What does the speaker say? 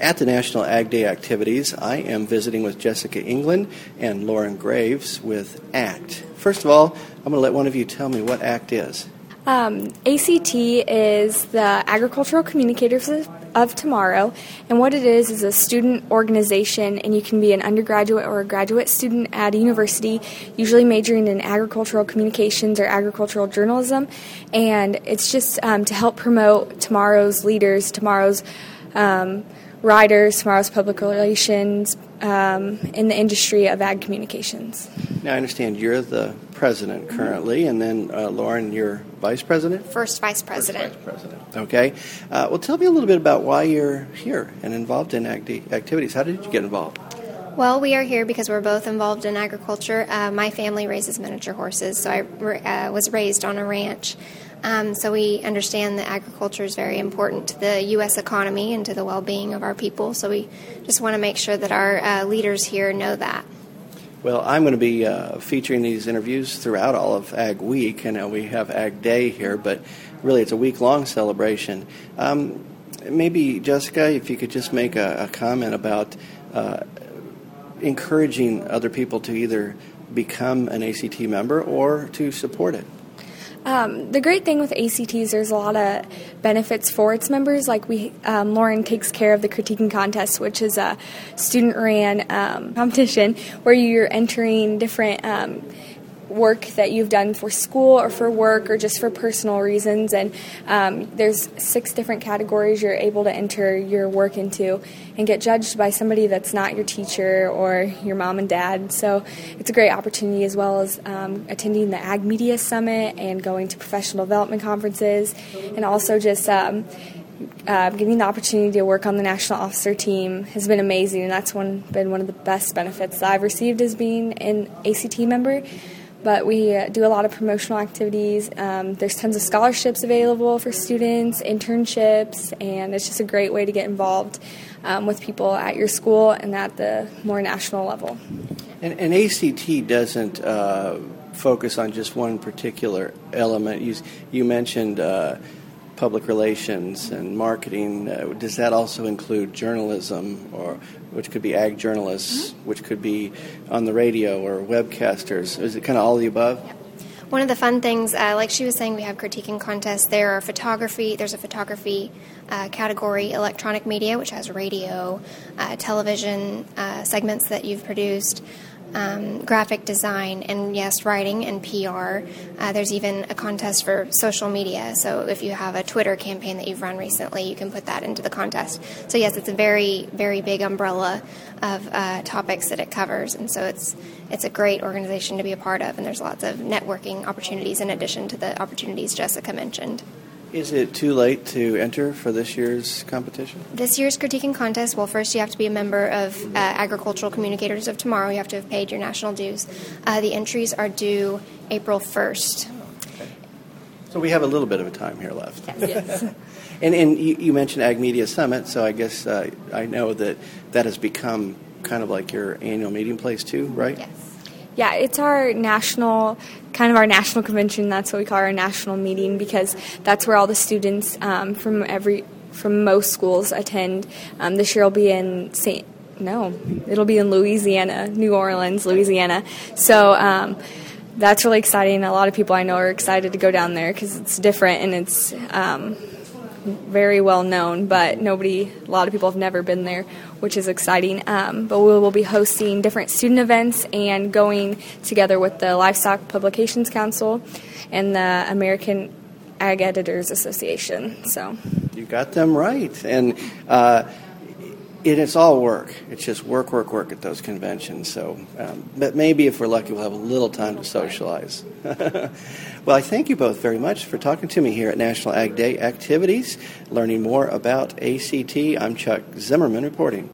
At the National Ag Day activities, I am visiting with Jessica England and Lauren Graves with ACT. First of all, I'm going to let one of you tell me what ACT is. ACT is the Agricultural Communicators of Tomorrow, and what it is a student organization, and you can be an undergraduate or a graduate student at a university, usually majoring in agricultural communications or agricultural journalism, and it's just to help promote tomorrow's leaders, tomorrow's writers, tomorrow's public relations in the industry of ag communications. Now, I understand you're the president currently, and then Lauren, you're vice president? First vice president. First vice president. Okay. Well, tell me a little bit about why you're here and involved in ag activities. How did you get involved? Well, we are here because we're both involved in agriculture. My family raises miniature horses, so I was raised on a ranch. So we understand that agriculture is very important to the U.S. economy and to the well-being of our people. So we just want to make sure that our leaders here know that. Well, I'm going to be featuring these interviews throughout all of Ag Week. I know we have Ag Day here, but really it's a week-long celebration. Maybe, Jessica, if you could just make a comment about encouraging other people to either become an ACT member or to support it. The great thing with ACT is there's a lot of benefits for its members. Like Lauren takes care of the critiquing contest, which is a student-ran competition where you're entering different work that you've done for school or for work or just for personal reasons. And there's 6 different categories you're able to enter your work into and get judged by somebody that's not your teacher or your mom and dad. So it's a great opportunity, as well as attending the Ag Media Summit and going to professional development conferences, and also just getting the opportunity to work on the national officer team has been amazing, and that's been one of the best benefits that I've received as being an ACT member. But we do a lot of promotional activities. There's tons of scholarships available for students, internships, and it's just a great way to get involved with people at your school and at the more national level. And ACT doesn't focus on just one particular element. You mentioned public relations and marketing. Does that also include journalism, or which could be ag journalists, which could be on the radio or webcasters? Is it kind of all of the above? Yep. One of the fun things, like she was saying, we have critiquing contests. There's a photography category, electronic media, which has radio, television segments that you've produced, graphic design, and yes, writing and PR. There's even a contest for social media. So if you have a Twitter campaign that you've run recently, you can put that into the contest. So yes, it's a very, very big umbrella of topics that it covers, and so it's a great organization to be a part of, and there's lots of networking opportunities in addition to the opportunities Jessica mentioned. Is it too late to enter for this year's competition? This year's critiquing contest, well, first you have to be a member of Agricultural Communicators of Tomorrow. You have to have paid your national dues. The entries are due April 1st. Okay. So we have a little bit of a time here left. Yes. And you mentioned Ag Media Summit, so I guess I know that has become kind of like your annual meeting place too, right? Yes. Yeah, it's our national convention. That's what we call our national meeting, because that's where all the students from most schools attend. This year it'll be in Louisiana, New Orleans, Louisiana. So that's really exciting. A lot of people I know are excited to go down there because it's different and it's very well known, but a lot of people have never been there, which is exciting. But we will be hosting different student events and going together with the Livestock Publications Council and the American Ag Editors Association. So you got them right, and it's all work. It's just work at those conventions. So, but maybe if we're lucky, we'll have a little time to socialize. Well, I thank you both very much for talking to me here at National Ag Day activities, learning more about ACT. I'm Chuck Zimmerman reporting.